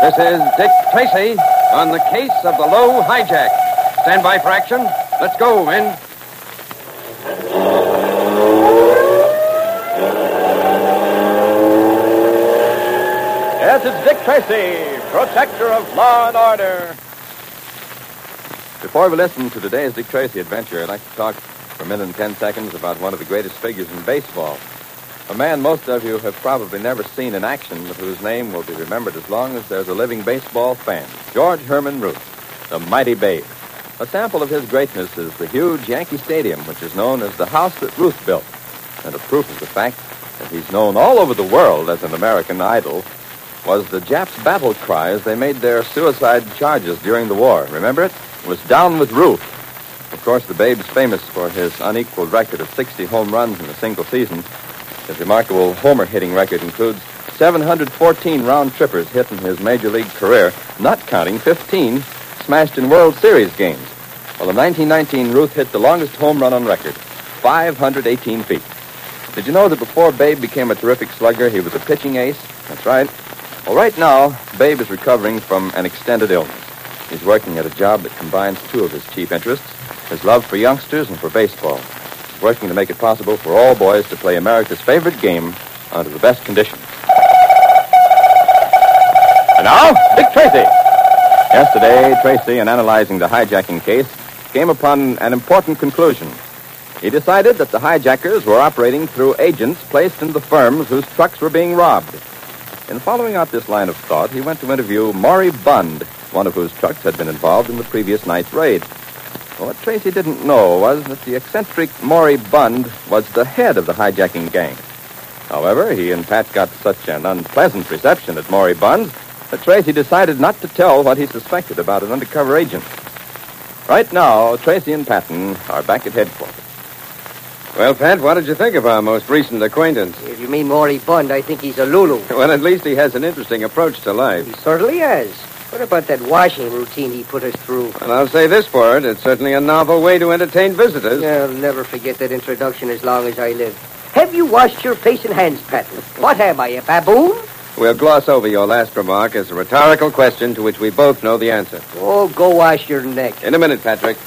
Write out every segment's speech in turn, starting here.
This is Dick Tracy on the case of the Low Hijack. Stand by for action. Let's go, men. Yes, it's Dick Tracy, protector of law and order. Before we listen to today's Dick Tracy adventure, I'd like to talk for a minute and 10 seconds about one of the greatest figures in baseball. A man most of you have probably never seen in action, but whose name will be remembered as long as there's a living baseball fan. George Herman Ruth, the mighty Babe. A sample of his greatness is the huge Yankee Stadium, which is known as the house that Ruth built. And a proof of the fact that he's known all over the world as an American idol was the Japs' battle cry as they made their suicide charges during the war. Remember it? It was "Down with Ruth." Of course, the Babe's famous for his unequaled record of 60 home runs in a single season. His remarkable homer-hitting record includes 714 round-trippers hit in his major league career, not counting 15 smashed in World Series games. Well, in 1919, Ruth hit the longest home run on record, 518 feet. Did you know that before Babe became a terrific slugger, he was a pitching ace? That's right. Well, right now, Babe is recovering from an extended illness. He's working at a job that combines two of his chief interests, his love for youngsters and for baseball. He's working to make it possible for all boys to play America's favorite game under the best conditions. And now, Dick Tracy. Yesterday, Tracy, in analyzing the hijacking case, came upon an important conclusion. He decided that the hijackers were operating through agents placed in the firms whose trucks were being robbed. In following out this line of thought, he went to interview Maury Bund, one of whose trucks had been involved in the previous night's raid. Well, what Tracy didn't know was that the eccentric Maury Bund was the head of the hijacking gang. However, he and Pat got such an unpleasant reception at Maury Bund's that Tracy decided not to tell what he suspected about an undercover agent. Right now, Tracy and Patton are back at headquarters. Well, Pat, what did you think of our most recent acquaintance? If you mean Maury Bund, I think he's a Lulu. Well, at least he has an interesting approach to life. He certainly has. What about that washing routine he put us through? Well, I'll say this for it. It's certainly a novel way to entertain visitors. I'll never forget that introduction as long as I live. Have you washed your face and hands, Patton? What am I, a baboon? We'll gloss over your last remark as a rhetorical question to which we both know the answer. Oh, go wash your neck. In a minute, Patrick.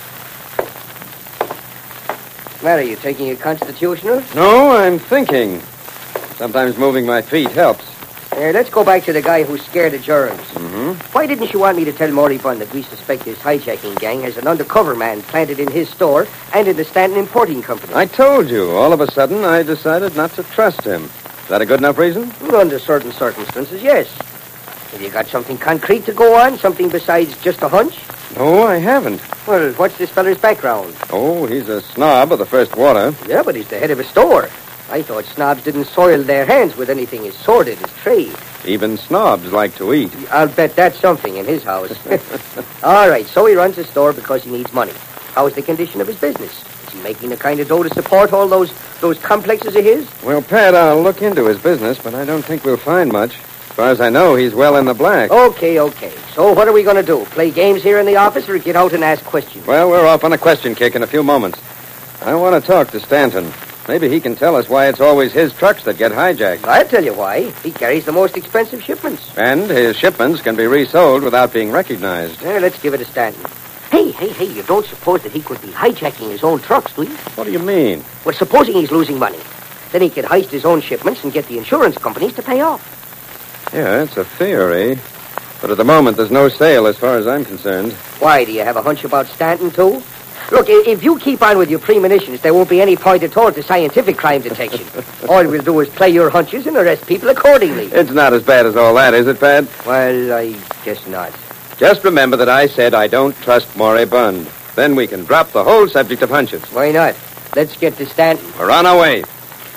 What, are you taking a constitutional? No, I'm thinking. Sometimes moving my feet helps. Let's go back to the guy who scared the germs. Mm-hmm. Why didn't you want me to tell Maury Bund that we suspect his hijacking gang has an undercover man planted in his store and in the Stanton Importing Company? I told you. All of a sudden, I decided not to trust him. Is that a good enough reason? Well, under certain circumstances, yes. Have you got something concrete to go on? Something besides just a hunch? No, I haven't. Well, what's this feller's background? Oh, he's a snob of the first water. Yeah, but he's the head of a store. I thought snobs didn't soil their hands with anything as sordid as trade. Even snobs like to eat. I'll bet that's something in his house. All right, so he runs a store because he needs money. How's the condition of his business? Is he making the kind of dough to support all those complexes of his? Well, Pat, I'll look into his business, but I don't think we'll find much. As far as I know, he's well in the black. Okay. So what are we going to do? Play games here in the office or get out and ask questions? Well, we're off on a question kick in a few moments. I want to talk to Stanton. Maybe he can tell us why it's always his trucks that get hijacked. I'll tell you why. He carries the most expensive shipments. And his shipments can be resold without being recognized. Let's give it a Stanton. Hey, you don't suppose that he could be hijacking his own trucks, do you? What do you mean? Well, supposing he's losing money. Then he could heist his own shipments and get the insurance companies to pay off. Yeah, it's a theory. But at the moment, there's no sale as far as I'm concerned. Why, do you have a hunch about Stanton, too? Look, if you keep on with your premonitions, there won't be any point at all to scientific crime detection. All we'll do is play your hunches and arrest people accordingly. It's not as bad as all that, is it, Pat? Well, I guess not. Just remember that I said I don't trust Maury Bund. Then we can drop the whole subject of hunches. Why not? Let's get to Stanton. We're on our way.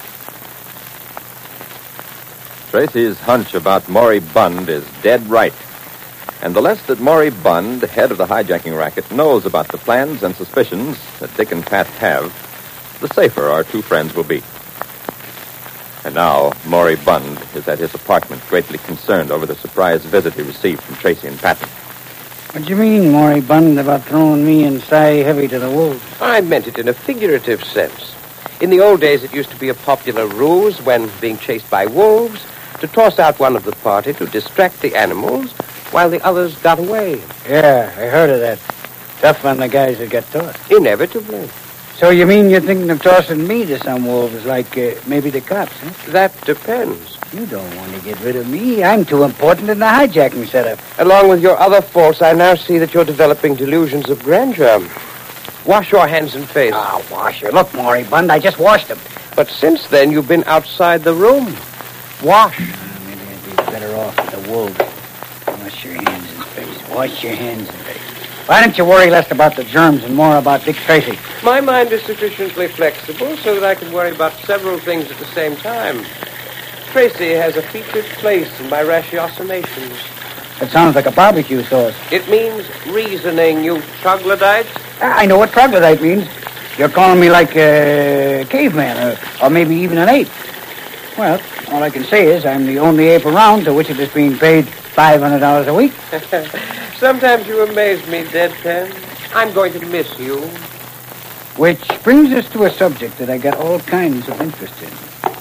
Tracy's hunch about Maury Bund is dead right. And the less that Maury Bund, head of the hijacking racket, knows about the plans and suspicions that Dick and Pat have, the safer our two friends will be. And now, Maury Bund is at his apartment, greatly concerned over the surprise visit he received from Tracy and Patton. What do you mean, Maury Bund, about throwing me and Cy Heavy to the wolves? I meant it in a figurative sense. In the old days, it used to be a popular ruse when being chased by wolves to toss out one of the party to distract the animals while the others got away. Yeah, I heard of that. Tough on the guys that got tossed. Inevitably. So you mean you're thinking of tossing me to some wolves like maybe the cops, huh? That depends. You don't want to get rid of me. I'm too important in the hijacking setup. Along with your other faults, I now see that you're developing delusions of grandeur. Wash your hands and face. Ah, wash your... Look, Maury Bund, I just washed them. But since then, you've been outside the room. Wash. Maybe I'd be better off with the wolves. Wash your hands and face. Wash your hands and face. Why don't you worry less about the germs and more about Dick Tracy? My mind is sufficiently flexible so that I can worry about several things at the same time. Tracy has a featured place in my ratiocinations. It sounds like a barbecue sauce. It means reasoning, you troglodyte. I know what troglodyte means. You're calling me like a caveman or maybe even an ape. Well, all I can say is I'm the only ape around to which it is being paid $500 a week. Sometimes you amaze me, Deadpan. I'm going to miss you. Which brings us to a subject that I got all kinds of interest in.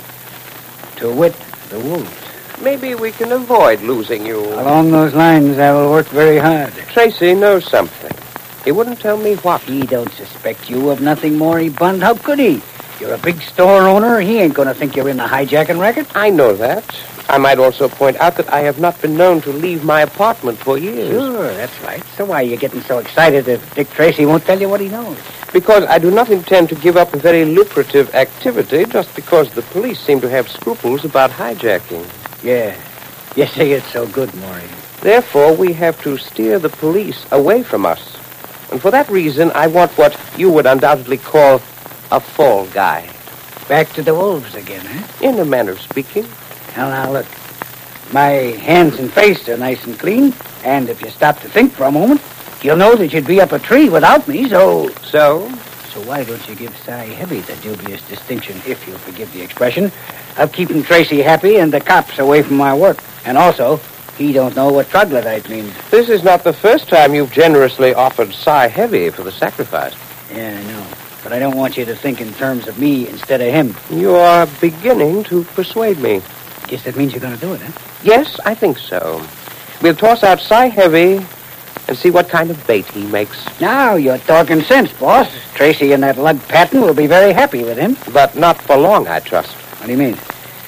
To wit, the wolves. Maybe we can avoid losing you. Along those lines, I will work very hard. Tracy knows something. He wouldn't tell me what. He don't suspect you of nothing, Maury Bund. How could he? You're a big store owner. He ain't going to think you're in the hijacking racket. I know that. I might also point out that I have not been known to leave my apartment for years. Sure, that's right. So why are you getting so excited if Dick Tracy won't tell you what he knows? Because I do not intend to give up a very lucrative activity just because the police seem to have scruples about hijacking. Yeah. You say it's so good, Maury. Therefore, we have to steer the police away from us. And for that reason, I want what you would undoubtedly call a fall guy. Back to the wolves again, huh? In a manner of speaking. Well, now, look. My hands and face are nice and clean. And if you stop to think for a moment, you'll know that you'd be up a tree without me, so... So? So why don't you give Cy Heavy the dubious distinction, if you'll forgive the expression, of keeping Tracy happy and the cops away from my work? And also, he don't know what troglodyte means. This is not the first time you've generously offered Cy Heavy for the sacrifice. Yeah, I know. But I don't want you to think in terms of me instead of him. You are beginning to persuade me. Guess that means you're going to do it, huh? Yes, I think so. We'll toss out Cy Heavy and see what kind of bait he makes. Now you're talking sense, boss. Tracy and that lug Patton will be very happy with him. But not for long, I trust. What do you mean?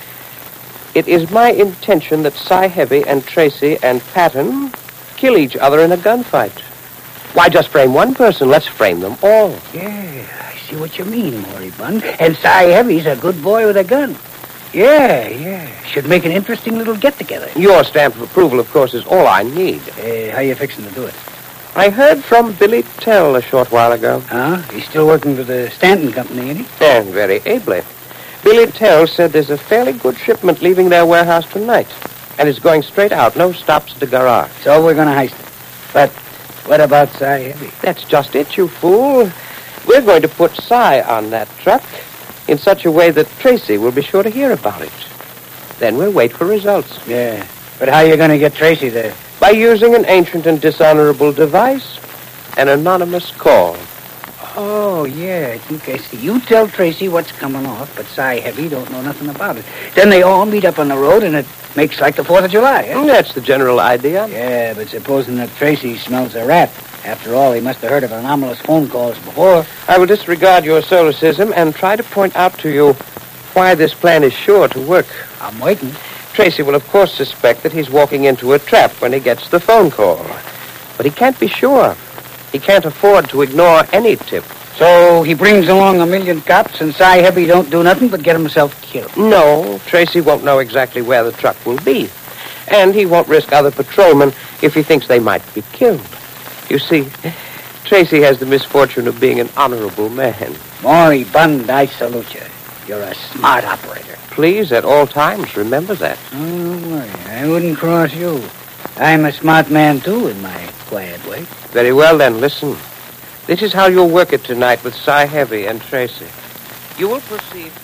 It is my intention that Cy Heavy and Tracy and Patton kill each other in a gunfight. Why just frame one person? Let's frame them all. Yeah, I see what you mean, Maury Bund. And Cy Heavy's a good boy with a gun. Yeah. Should make an interesting little get-together. Your stamp of approval, of course, is all I need. How you fixing to do it? I heard from Billy Tell a short while ago. Huh? He's still working for the Stanton Company, ain't he? And very ably. Billy Tell said there's a fairly good shipment leaving their warehouse tonight. And it's going straight out, no stops at the garage. So we're going to heist it. But what about Cy Heavy? That's just it, you fool. We're going to put Cy on that truck in such a way that Tracy will be sure to hear about it. Then we'll wait for results. Yeah. But how are you going to get Tracy there? By using an ancient and dishonorable device, an anonymous call. Oh, yeah, I think I see. You tell Tracy what's coming off, but Cy Heavy don't know nothing about it. Then they all meet up on the road, and it makes like the 4th of July, eh? That's the general idea. Yeah, but supposing that Tracy smells a rat. After all, he must have heard of anomalous phone calls before. I will disregard your solecism and try to point out to you why this plan is sure to work. I'm waiting. Tracy will, of course, suspect that he's walking into a trap when he gets the phone call. But he can't be sure. He can't afford to ignore any tip. So he brings along 1,000,000 cops, and Cy Heavy don't do nothing but get himself killed. No, Tracy won't know exactly where the truck will be. And he won't risk other patrolmen if he thinks they might be killed. You see, Tracy has the misfortune of being an honorable man. Maury Bund, I salute you. You're a smart operator. Please, at all times, remember that. Oh, don't worry. I wouldn't cross you. I'm a smart man, too, in my quiet way. Very well, then, listen. This is how you'll work it tonight with Cy Heavy and Tracy. You will proceed...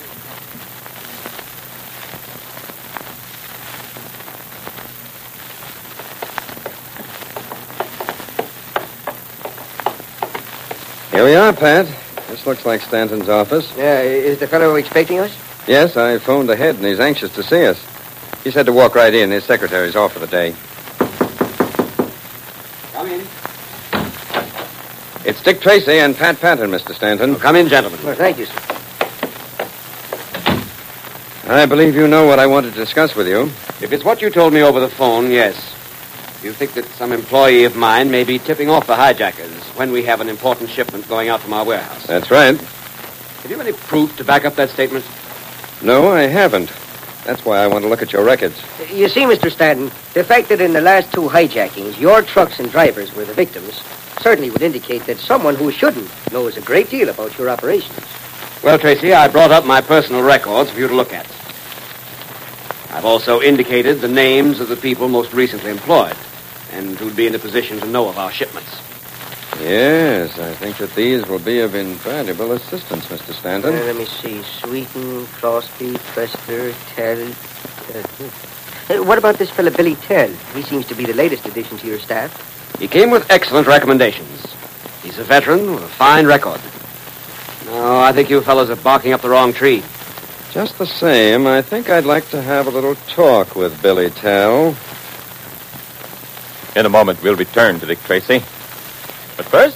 Here we are, Pat. This looks like Stanton's office. Is the fellow expecting us? Yes, I phoned ahead, and he's anxious to see us. He said to walk right in. His secretary's off for the day. It's Dick Tracy and Pat Patton, Mr. Stanton. Come in, gentlemen. Well, thank you, sir. I believe you know what I want to discuss with you. If it's what you told me over the phone, yes. You think that some employee of mine may be tipping off the hijackers when we have an important shipment going out from our warehouse. That's right. Have you any proof to back up that statement? No, I haven't. That's why I want to look at your records. You see, Mr. Stanton, the fact that in the last 2 hijackings, your trucks and drivers were the victims certainly would indicate that someone who shouldn't knows a great deal about your operations. Well, Tracy, I brought up my personal records for you to look at. I've also indicated the names of the people most recently employed and who'd be in a position to know of our shipments. Yes, I think that these will be of invaluable assistance, Mr. Stanton. Let me see. Sweeten, Crosby, Trester, Tell. What about this fellow Billy Tell? He seems to be the latest addition to your staff. He came with excellent recommendations. He's a veteran with a fine record. No, I think you fellows are barking up the wrong tree. Just the same, I think I'd like to have a little talk with Billy Tell. In a moment, we'll return to Dick Tracy. But first,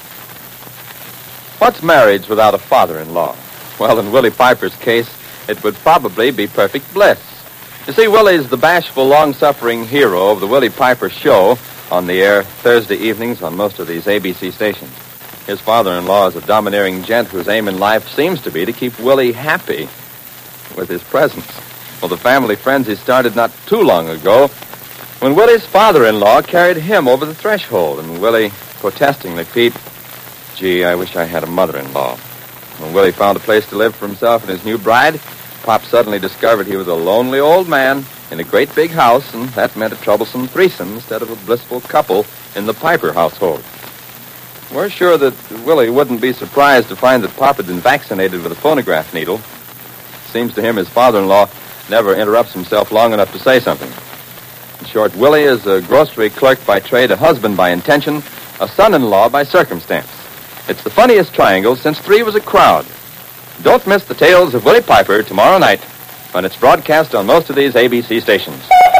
what's marriage without a father-in-law? Well, in Willie Piper's case, it would probably be perfect bliss. You see, Willie's the bashful, long-suffering hero of the Willie Piper Show on the air Thursday evenings on most of these ABC stations. His father-in-law is a domineering gent whose aim in life seems to be to keep Willie happy with his presence. Well, the family frenzy started not too long ago when Willie's father-in-law carried him over the threshold, and Willie protestingly peeped, "Gee, I wish I had a mother-in-law." When Willie found a place to live for himself and his new bride, Pop suddenly discovered he was a lonely old man in a great big house, and that meant a troublesome threesome instead of a blissful couple in the Piper household. We're sure that Willie wouldn't be surprised to find that Pop had been vaccinated with a phonograph needle. Seems to him his father-in-law never interrupts himself long enough to say something. In short, Willie is a grocery clerk by trade, a husband by intention, a son-in-law by circumstance. It's the funniest triangle since 3 was a crowd. Don't miss the tales of Willie Piper tomorrow night when it's broadcast on most of these ABC stations.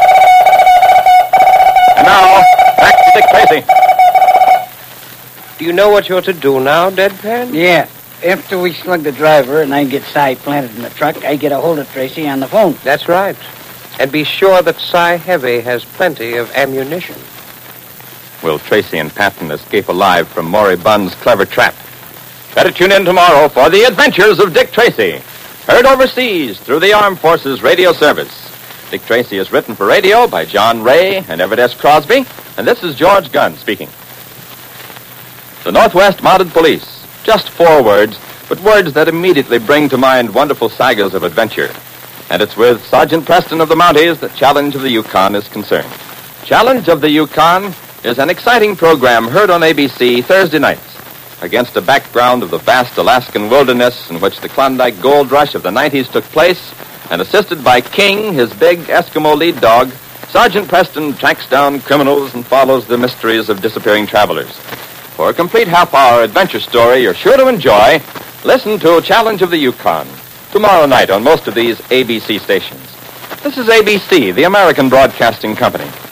And now, back to Dick Tracy. Do you know what you're to do now, Deadpan? Yeah. After we slug the driver and I get Cy planted in the truck, I get a hold of Tracy on the phone. That's right. And be sure that Cy Heavy has plenty of ammunition. Will Tracy and Patton escape alive from Maury Bunn's clever trap? Better tune in tomorrow for the adventures of Dick Tracy, heard overseas through the Armed Forces Radio Service. Dick Tracy is written for radio by John Ray and Everett S. Crosby, and this is George Gunn speaking. The Northwest Mounted Police. Just 4 words, but words that immediately bring to mind wonderful sagas of adventure. And it's with Sergeant Preston of the Mounties that Challenge of the Yukon is concerned. Challenge of the Yukon is an exciting program heard on ABC Thursday nights against a background of the vast Alaskan wilderness in which the Klondike gold rush of the 90s took place, and assisted by King, his big Eskimo lead dog, Sergeant Preston tracks down criminals and follows the mysteries of disappearing travelers. For a complete half-hour adventure story you're sure to enjoy, listen to Challenge of the Yukon tomorrow night on most of these ABC stations. This is ABC, the American Broadcasting Company.